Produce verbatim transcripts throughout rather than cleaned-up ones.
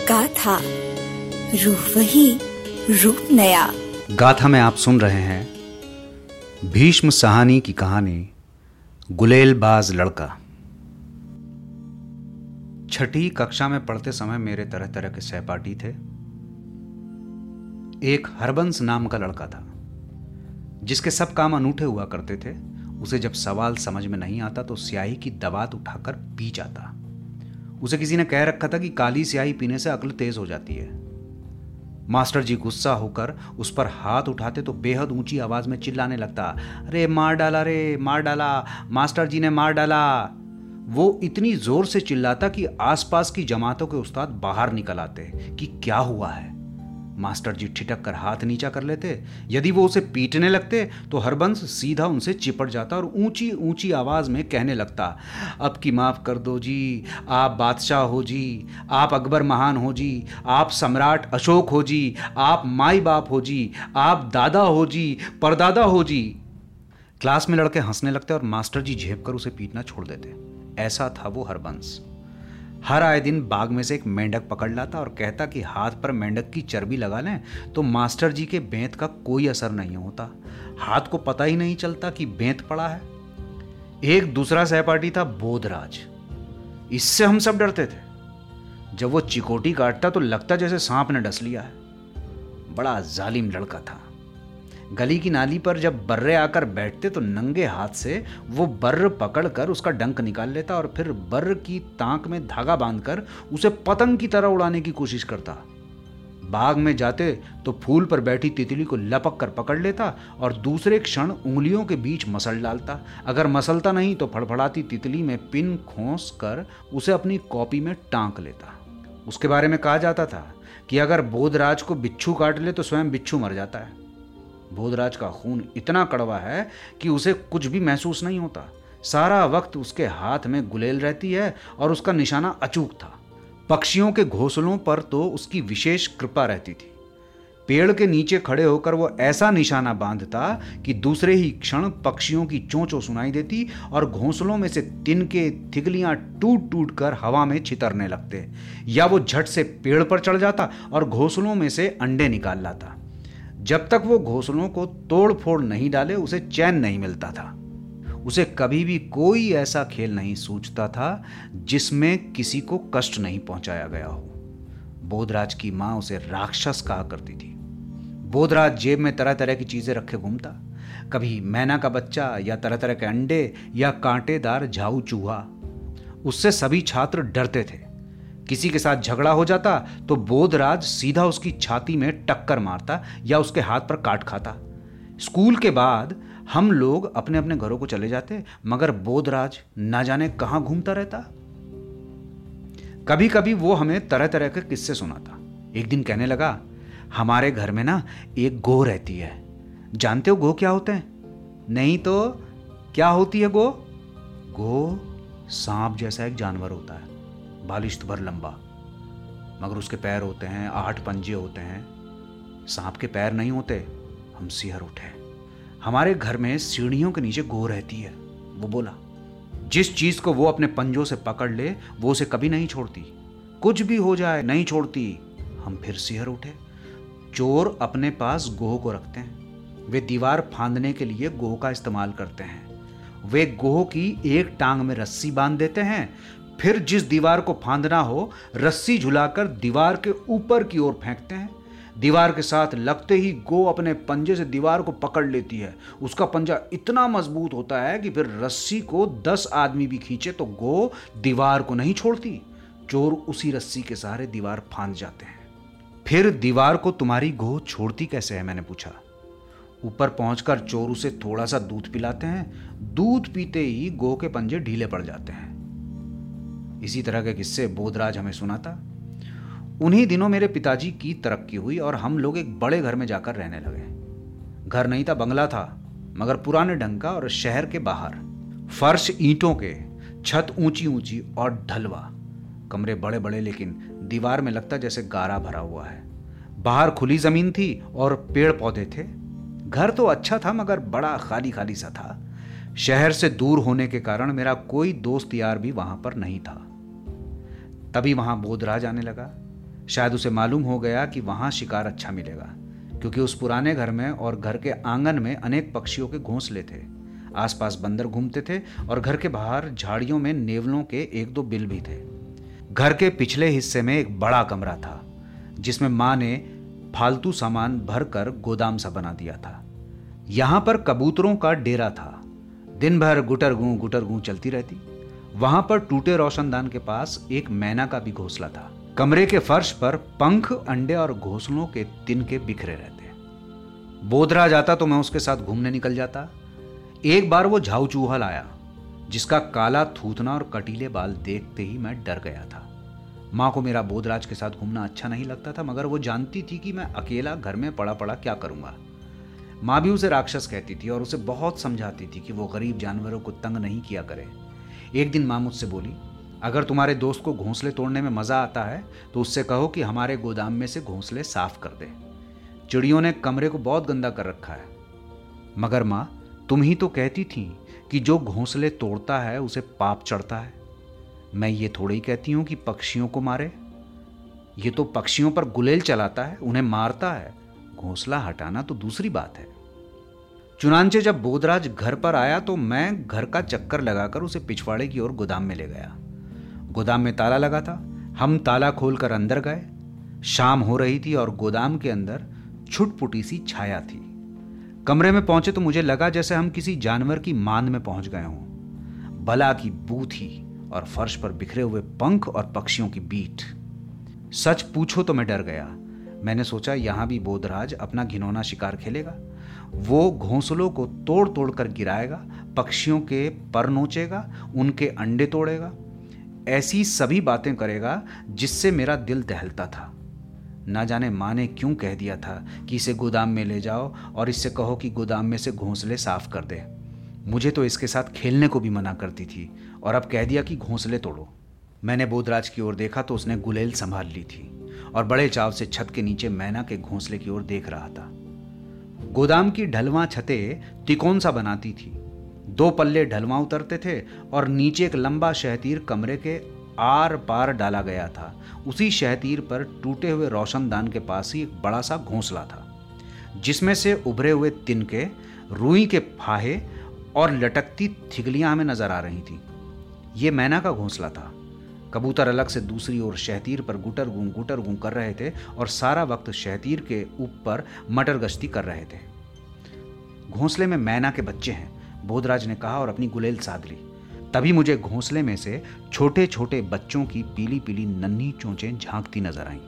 गाथा, रूह वही, रूप नया। गाथा में आप सुन रहे हैं भीष्म साहनी की कहानी गुलेलबाज लड़का। छठी कक्षा में पढ़ते समय मेरे तरह तरह के सहपाठी थे। एक हरबंस नाम का लड़का था जिसके सब काम अनूठे हुआ करते थे। उसे जब सवाल समझ में नहीं आता तो स्याही की दवात उठाकर पी जाता। उसे किसी ने कह रखा था कि काली स्याही पीने से अक्ल तेज हो जाती है। मास्टर जी गुस्सा होकर उस पर हाथ उठाते तो बेहद ऊंची आवाज में चिल्लाने लगता, अरे मार डाला रे, मार डाला, मास्टर जी ने मार डाला। वो इतनी जोर से चिल्लाता कि आसपास की जमातों के उस्ताद बाहर निकल आते कि क्या हुआ है। मास्टर जी ठिठक कर हाथ नीचा कर लेते। यदि वो उसे पीटने लगते तो हरबंस सीधा उनसे चिपट जाता और ऊंची ऊंची आवाज में कहने लगता, अब की माफ कर दो जी, आप बादशाह हो जी, आप अकबर महान हो जी, आप सम्राट अशोक हो जी, आप माई बाप हो जी, आप दादा हो जी, परदादा हो जी। क्लास में लड़के हंसने लगते और मास्टर जी झेप कर उसे पीटना छोड़ देते। ऐसा था वो हरबंस। हर आए दिन बाग में से एक मेंढक पकड़ लाता और कहता कि हाथ पर मेंढक की चर्बी लगा लें तो मास्टर जी के बेंत का कोई असर नहीं होता। हाथ को पता ही नहीं चलता कि बेंत पड़ा है। एक दूसरा सहपाठी था बोधराज। इससे हम सब डरते थे। जब वो चिकोटी काटता तो लगता जैसे सांप ने डस लिया है। बड़ा जालिम लड़का था। गली की नाली पर जब बर्रे आकर बैठते तो नंगे हाथ से वो बर्र पकड़कर उसका डंक निकाल लेता और फिर बर्र की ताक में धागा बांधकर उसे पतंग की तरह उड़ाने की कोशिश करता। बाग में जाते तो फूल पर बैठी तितली को लपक कर पकड़ लेता और दूसरे क्षण उंगलियों के बीच मसल डालता। अगर मसलता नहीं तो फड़फड़ाती तितली में पिन खोस कर उसे अपनी कॉपी में टांक लेता। उसके बारे में कहा जाता था कि अगर बोधराज को बिच्छू काट ले तो स्वयं बिच्छू मर जाता है। बोधराज का खून इतना कड़वा है कि उसे कुछ भी महसूस नहीं होता। सारा वक्त उसके हाथ में गुलेल रहती है और उसका निशाना अचूक था। पक्षियों के घोंसलों पर तो उसकी विशेष कृपा रहती थी। पेड़ के नीचे खड़े होकर वो ऐसा निशाना बांधता कि दूसरे ही क्षण पक्षियों की चोंचों सुनाई देती और घोंसलों में से तिनके तिगलियां टूट टूट कर हवा में छितरने लगते। या वो झट से पेड़ पर चढ़ जाता और घोंसलों में से अंडे निकाल लाता। जब तक वो घोंसलों को तोड़ फोड़ नहीं डाले उसे चैन नहीं मिलता था। उसे कभी भी कोई ऐसा खेल नहीं सूझता था जिसमें किसी को कष्ट नहीं पहुंचाया गया हो। बोधराज की मां उसे राक्षस कहा करती थी। बोधराज जेब में तरह तरह की चीजें रखे घूमता। कभी मैना का बच्चा या तरह तरह के अंडे या कांटेदार झाऊ चूहा। उससे सभी छात्र डरते थे। किसी के साथ झगड़ा हो जाता तो बोधराज सीधा उसकी छाती में टक्कर मारता या उसके हाथ पर काट खाता। स्कूल के बाद हम लोग अपने अपने घरों को चले जाते मगर बोधराज ना जाने कहां घूमता रहता। कभी कभी वो हमें तरह तरह के किस्से सुनाता। एक दिन कहने लगा, हमारे घर में ना एक गो रहती है। जानते हो गो क्या होते हैं? नहीं तो क्या होती है गो? गो सांप जैसा एक जानवर होता है, बालिश्त भर लंबा, मगर उसके पैर होते हैं, आठ पंजे होते हैं। सांप के पैर नहीं होते। हम सिहर उठे। हमारे घर में सीढ़ियों के नीचे गो रहती है। वो बोला, जिस चीज को वो अपने पंजों से पकड़ ले वो उसे कभी नहीं छोड़ती। कुछ भी हो जाए नहीं छोड़ती। हम फिर सिहर उठे। चोर अपने पास गोह को रखते हैं। वे दीवार फांदने के लिए गोह का इस्तेमाल करते हैं। वे गोह की एक टांग में रस्सी बांध देते हैं, फिर जिस दीवार को फांदना हो रस्सी झुलाकर दीवार के ऊपर की ओर फेंकते हैं। दीवार के साथ लगते ही गो अपने पंजे से दीवार को पकड़ लेती है। उसका पंजा इतना मजबूत होता है कि फिर रस्सी को दस आदमी भी खींचे तो गो दीवार को नहीं छोड़ती। चोर उसी रस्सी के सहारे दीवार फांद जाते हैं। फिर दीवार को तुम्हारी गो छोड़ती कैसे है? मैंने पूछा। ऊपर पहुंचकर चोर उसे थोड़ा सा दूध पिलाते हैं। दूध पीते ही गो के पंजे ढीले पड़ जाते हैं। इसी तरह के किस्से बोधराज हमें सुनाता। उन्हीं दिनों मेरे पिताजी की तरक्की हुई और हम लोग एक बड़े घर में जाकर रहने लगे। घर नहीं था, बंगला था, मगर पुराने ढंग का और शहर के बाहर। फर्श ईंटों के, छत ऊंची ऊंची और ढलवा। कमरे बड़े बड़े लेकिन दीवार में लगता जैसे गारा भरा हुआ है। बाहर खुली जमीन थी और पेड़ पौधे थे। घर तो अच्छा था मगर बड़ा खाली खाली सा था। शहर से दूर होने के कारण मेरा कोई दोस्त यार भी वहां पर नहीं था। तभी वहां बोधराज आने लगा। शायद उसे मालूम हो गया कि वहां शिकार अच्छा मिलेगा, क्योंकि उस पुराने घर में और घर के आंगन में अनेक पक्षियों के घोंसले थे। आसपास बंदर घूमते थे और घर के बाहर झाड़ियों में नेवलों के एक दो बिल भी थे। घर के पिछले हिस्से में एक बड़ा कमरा था, जिसमें माँ ने फालतू सामान भरकर गोदाम सा बना दिया था। यहां पर कबूतरों का डेरा था। दिन भर गुटर गूं गुटर गूं चलती रहती। वहां पर टूटे रोशनदान के पास एक मैना का भी घोंसला था। कमरे के फर्श पर पंख, अंडे और घोंसलों के तिनके बिखरे रहते। बोधराज आता तो मैं उसके साथ घूमने निकल जाता। एक बार वो झाऊ चूहा लाया, जिसका काला थूथना और कटीले बाल देखते ही मैं डर गया था। माँ को मेरा बोधराज के साथ घूमना अच्छा नहीं लगता था, मगर वो जानती थी कि मैं अकेला घर में पड़ा पड़ा क्या करूंगा। माँ भी उसे राक्षस कहती थी और उसे बहुत समझाती थी कि वो गरीब जानवरों को तंग नहीं किया करे। एक दिन माँ मुझसे बोली, अगर तुम्हारे दोस्त को घोंसले तोड़ने में मजा आता है तो उससे कहो कि हमारे गोदाम में से घोंसले साफ कर दे। चिड़ियों ने कमरे को बहुत गंदा कर रखा है। मगर माँ, तुम ही तो कहती थी कि जो घोंसले तोड़ता है उसे पाप चढ़ता है। मैं ये थोड़ी कहती हूं कि पक्षियों को मारे। ये तो पक्षियों पर गुलेल चलाता है, उन्हें मारता है। घोंसला हटाना तो दूसरी बात है। चुनांचे जब बोधराज घर पर आया तो मैं घर का चक्कर लगाकर उसे पिछवाड़े की ओर गोदाम में ले गया। गोदाम में ताला लगा था। हम ताला खोलकर अंदर गए। शाम हो रही थी और गोदाम के अंदर छुटपुटी सी छाया थी। कमरे में पहुंचे तो मुझे लगा जैसे हम किसी जानवर की मांद में पहुंच गए हों। बला की बू थी और फर्श पर बिखरे हुए पंख और पक्षियों की बीट। सच पूछो तो मैं डर गया। मैंने सोचा यहां भी बोधराज अपना घिनौना शिकार खेलेगा। वो घोंसलों को तोड़ तोड़ कर गिराएगा, पक्षियों के पर नोचेगा, उनके अंडे तोड़ेगा, ऐसी सभी बातें करेगा जिससे मेरा दिल दहलता था। ना जाने माँ ने क्यों कह दिया था कि इसे गोदाम में ले जाओ और इससे कहो कि गोदाम में से घोंसले साफ कर दे। मुझे तो इसके साथ खेलने को भी मना करती थी और अब कह दिया कि घोंसले तोड़ो। मैंने बोधराज की ओर देखा तो उसने गुलेल संभाल ली थी और बड़े चाव से छत के नीचे मैना के घोंसले की ओर देख रहा था। गोदाम की ढलवां छतें तिकोन सा बनाती थी। दो पल्ले ढलवां उतरते थे और नीचे एक लंबा शहतीर कमरे के आर पार डाला गया था। उसी शहतीर पर टूटे हुए रोशनदान के पास ही एक बड़ा सा घोंसला था, जिसमें से उभरे हुए तिनके, रुई के फाहे और लटकती थिगलियां हमें नजर आ रही थी। ये मैना का घोंसला था। कबूतर अलग से दूसरी ओर शहतीर पर गुटर गूं गुटर गूं कर रहे थे और सारा वक्त शहतीर के ऊपर मटर गश्ती कर रहे थे। घोंसले में मैना के बच्चे हैं, बोधराज ने कहा और अपनी गुलेल साध ली। तभी मुझे घोंसले में से छोटे छोटे बच्चों की पीली पीली नन्ही चोंचें झांकती नजर आईं।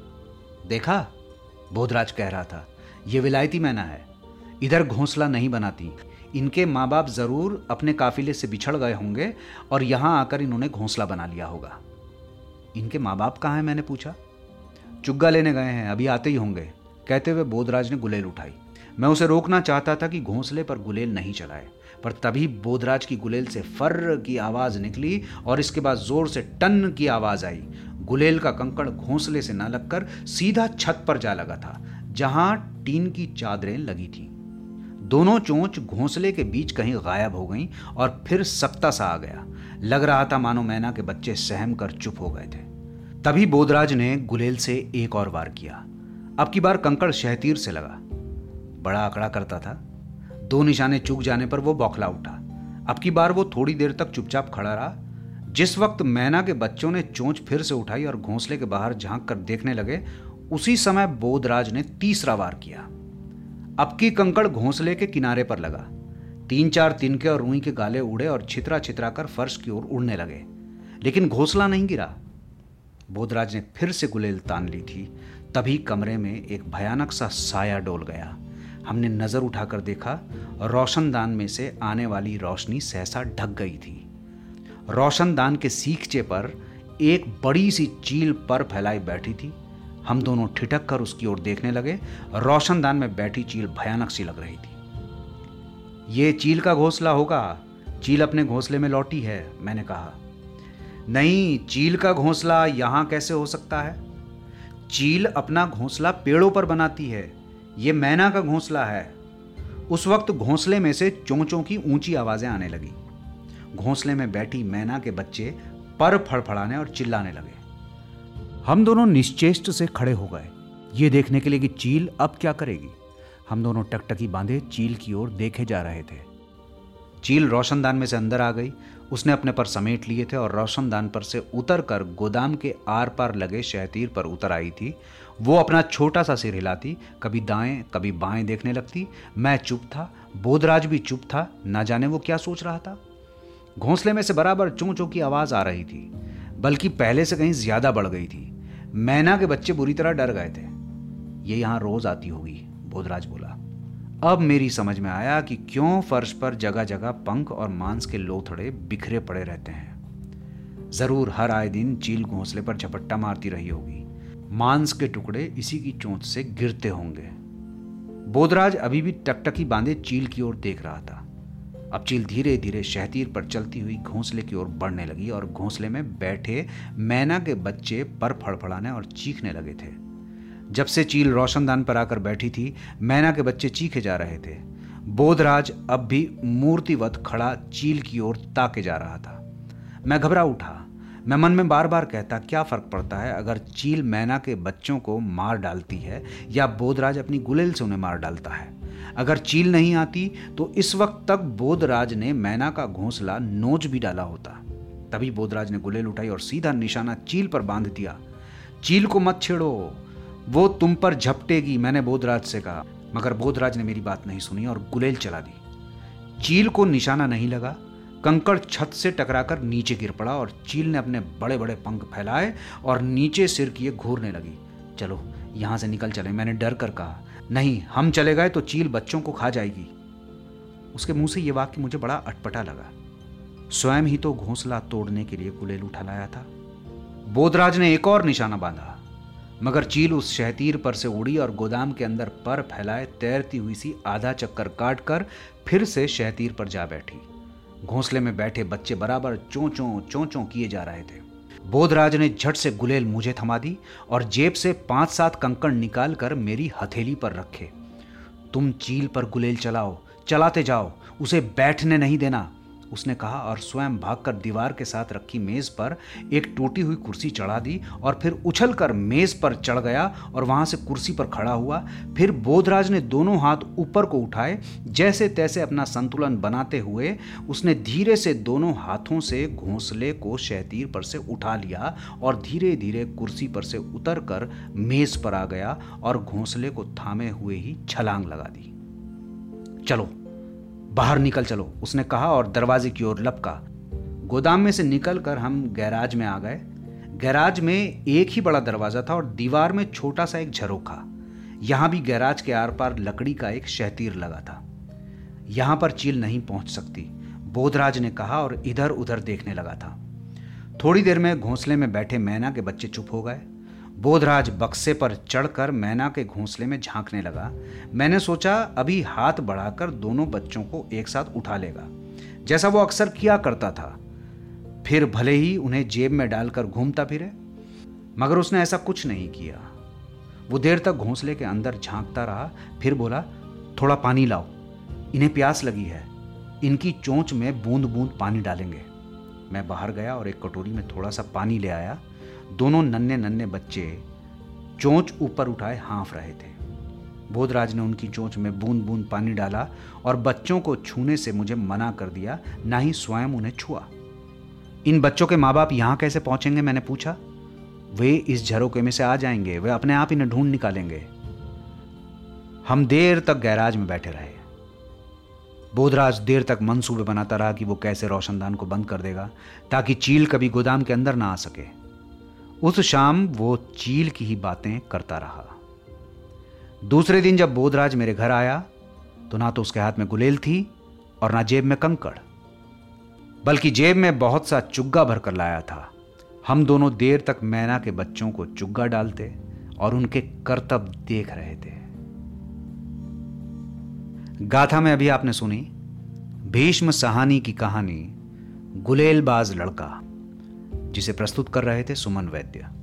देखा, बोधराज कह रहा था, ये विलायती मैना है, इधर घोंसला नहीं बनाती। इनके माँ बाप जरूर अपने काफिले से बिछड़ गए होंगे और यहां आकर इन्होंने घोंसला बना लिया होगा। इनके माँ बाप कहाँ हैं? मैंने पूछा। चुग्गा लेने गए हैं, अभी आते ही होंगे, कहते हुए बोधराज ने गुलेल उठाई। मैं उसे रोकना चाहता था कि घोंसले पर गुलेल नहीं चलाए, पर तभी बोधराज की गुलेल से फर्र की आवाज निकली और इसके बाद जोर से टन की आवाज आई। गुलेल का कंकड़ घोंसले से न लगकर सीधा छत पर जा लगा था, जहां टीन की चादरें लगी थी। दोनों चोंच घोंसले के बीच कहीं गायब हो गईं और फिर सख्ता सा आ गया। लग रहा था मानो मैना के बच्चे सहम कर चुप हो गए थे। तभी बोधराज ने गुलेल से एक और वार किया। अब की बार कंकड़ शहतीर से लगा। बड़ा आंकड़ा करता था। दो निशाने चूक जाने पर वो बौखला उठा। अब की बार वो थोड़ी देर तक चुपचाप खड़ा रहा। जिस वक्त मैना के बच्चों ने चोंच फिर से उठाई और घोंसले के बाहर झांक कर देखने लगे, उसी समय बोधराज ने तीसरा वार किया। अब की कंकड़ घोंसले के किनारे पर लगा। तीन चार तिनके और रुई के गाले उड़े और छितरा छितरा कर फर्श की ओर उड़ने लगे, लेकिन घोंसला नहीं गिरा। बोधराज ने फिर से गुलेल तान ली थी। तभी कमरे में एक भयानक सा साया डोल गया। हमने नजर उठाकर देखा, रोशनदान में से आने वाली रोशनी सहसा ढक गई थी। रोशनदान के सीखचे पर एक बड़ी सी चील पर फैलाई बैठी थी। हम दोनों ठिठक कर उसकी ओर देखने लगे। रोशनदान में बैठी चील भयानक सी लग रही थी। ये चील का घोंसला होगा, चील अपने घोंसले में लौटी है, मैंने कहा। नहीं, चील का घोंसला यहां कैसे हो सकता है? चील अपना घोंसला पेड़ों पर बनाती है, ये मैना का घोंसला है। उस वक्त घोंसले में से चोंचों की ऊंची आवाजें आने लगी। घोंसले में बैठी मैना के बच्चे पर फड़फड़ाने और चिल्लाने लगे। हम दोनों निश्चेष्ट से खड़े हो गए, ये देखने के लिए कि चील अब क्या करेगी। हम दोनों टकटकी बांधे चील की ओर देखे जा रहे थे। चील रोशनदान में से अंदर आ गई। उसने अपने पर समेट लिए थे और रोशनदान पर से उतर कर गोदाम के आर पार लगे शहतीर पर उतर आई थी। वो अपना छोटा सा सिर हिलाती, कभी दाएं कभी बाएं देखने लगती। मैं चुप था, बोधराज भी चुप था। ना जाने वो क्या सोच रहा था। घोंसले में से बराबर चों चों की आवाज आ रही थी, बल्कि पहले से कहीं ज्यादा बढ़ गई थी। मैना के बच्चे बुरी तरह डर गए थे। ये यहां रोज आती होगी, बोधराज बोला। अब मेरी समझ में आया कि क्यों फर्श पर जगह जगह पंख और मांस के लोथड़े बिखरे पड़े रहते हैं। जरूर हर आए दिन चील घोंसले पर झपट्टा मारती रही होगी। मांस के टुकड़े इसी की चोंच से गिरते होंगे। बोधराज अभी भी टकटकी बांधे चील की ओर देख रहा था। अब चील धीरे धीरे शहतीर पर चलती हुई घोंसले की ओर बढ़ने लगी और घोंसले में बैठे मैना के बच्चे पर फड़फड़ाने और चीखने लगे थे। जब से चील रोशनदान पर आकर बैठी थी, मैना के बच्चे चीखे जा रहे थे। बोधराज अब भी मूर्तिवत खड़ा चील की ओर ताके जा रहा था। मैं घबरा उठा। मैं मन में बार बार कहता, क्या फर्क पड़ता है अगर चील मैना के बच्चों को मार डालती है या बोधराज अपनी गुलेल से उन्हें मार डालता है। अगर चील नहीं आती तो इस वक्त तक बोधराज ने मैना का घोंसला नोच भी डाला होता। तभी बोधराज ने गुलेल उठाई और सीधा निशाना चील पर बांध दिया। चील को मत छेड़ो, वो तुम पर झपटेगी, मैंने बोधराज से कहा। मगर बोधराज ने मेरी बात नहीं सुनी और गुलेल चला दी। चील को निशाना नहीं लगा। कंकड़ छत से टकराकर नीचे गिर पड़ा और चील ने अपने बड़े बड़े पंख फैलाए और नीचे सिर किए घूरने लगी। चलो यहां से निकल चले, मैंने डर कर कहा। नहीं, हम चले गए तो चील बच्चों को खा जाएगी। उसके मुंह से यह वाक्य मुझे बड़ा अटपटा लगा। स्वयं ही तो घोंसला तोड़ने के लिए गुलेल उठा लाया था। बोधराज ने एक और निशाना बांधा, मगर चील उस शहतीर पर से उड़ी और गोदाम के अंदर पर फैलाए तैरती हुई सी आधा चक्कर काट कर फिर से शहतीर पर जा बैठी। घोंसले में बैठे बच्चे बराबर चों चों चों चों किए जा रहे थे। बोधराज ने झट से गुलेल मुझे थमा दी और जेब से पांच सात कंकड़ निकाल कर मेरी हथेली पर रखे। तुम चील पर गुलेल चलाओ, चलाते जाओ, उसे बैठने नहीं देना, उसने कहा और स्वयं भागकर दीवार के साथ रखी मेज पर एक टूटी हुई कुर्सी चढ़ा दी और फिर उछलकर मेज पर चढ़ गया और वहां से कुर्सी पर खड़ा हुआ। फिर बोधराज ने दोनों हाथ ऊपर को उठाए, जैसे तैसे अपना संतुलन बनाते हुए उसने धीरे से दोनों हाथों से घोंसले को शहतीर पर से उठा लिया और धीरे धीरे कुर्सी पर से उतरकर मेज पर आ गया और घोंसले को थामे हुए ही छलांग लगा दी। चलो बाहर निकल चलो, उसने कहा और दरवाजे की ओर लपका। गोदाम में से निकलकर हम गैराज में आ गए। गैराज में एक ही बड़ा दरवाजा था और दीवार में छोटा सा एक झरोखा। यहां भी गैराज के आर पार लकड़ी का एक शहतीर लगा था। यहां पर चील नहीं पहुंच सकती, बोधराज ने कहा और इधर उधर देखने लगा था। थोड़ी देर में घोंसले में बैठे मैना के बच्चे चुप हो गए। बोधराज बक्से पर चढ़कर मैना के घोंसले में झांकने लगा। मैंने सोचा अभी हाथ बढ़ाकर दोनों बच्चों को एक साथ उठा लेगा, जैसा वो अक्सर किया करता था। फिर भले ही उन्हें जेब में डालकर घूमता फिरे, मगर उसने ऐसा कुछ नहीं किया। वो देर तक घोंसले के अंदर झांकता रहा, फिर बोला, थोड़ा पानी लाओ, इन्हें प्यास लगी है, इनकी चोंच में बूंद बूंद पानी डालेंगे। मैं बाहर गया और एक कटोरी में थोड़ा सा पानी ले आया। दोनों नन्हे नन्हे बच्चे चोंच ऊपर उठाए हाँफ रहे थे। बोधराज ने उनकी चोंच में बूंद बूंद पानी डाला और बच्चों को छूने से मुझे मना कर दिया, ना ही स्वयं उन्हें छुआ। इन बच्चों के माँ बाप यहाँ कैसे पहुंचेंगे, मैंने पूछा। वे इस झरोके में से आ जाएंगे, वे अपने आप इन्हें ढूंढ निकालेंगे। हम देर तक गैराज में बैठे रहे। बोधराज देर तक मंसूबे बनाता रहा कि वो कैसे रोशनदान को बंद कर देगा ताकि चील कभी गोदाम के अंदर ना आ सके। उस शाम वो चील की ही बातें करता रहा। दूसरे दिन जब बोधराज मेरे घर आया तो ना तो उसके हाथ में गुलेल थी और ना जेब में कंकड़, बल्कि जेब में बहुत सा चुग्गा भरकर लाया था। हम दोनों देर तक मैना के बच्चों को चुग्गा डालते और उनके करतब देख रहे थे। गाथा में अभी आपने सुनी भीष्म सहानी की कहानी गुलेलबाज लड़का, जिसे प्रस्तुत कर रहे थे सुमन वैद्य।